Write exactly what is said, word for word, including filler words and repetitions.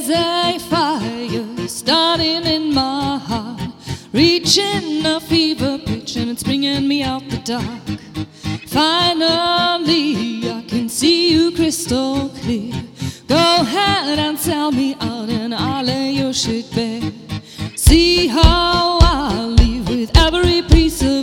There's a fire starting in my heart, reaching a fever pitch, and it's bringing me out the dark. Finally, I can see you crystal clear. Go ahead and sell me out, and I'll lay your shit bare. See how I leave with every piece of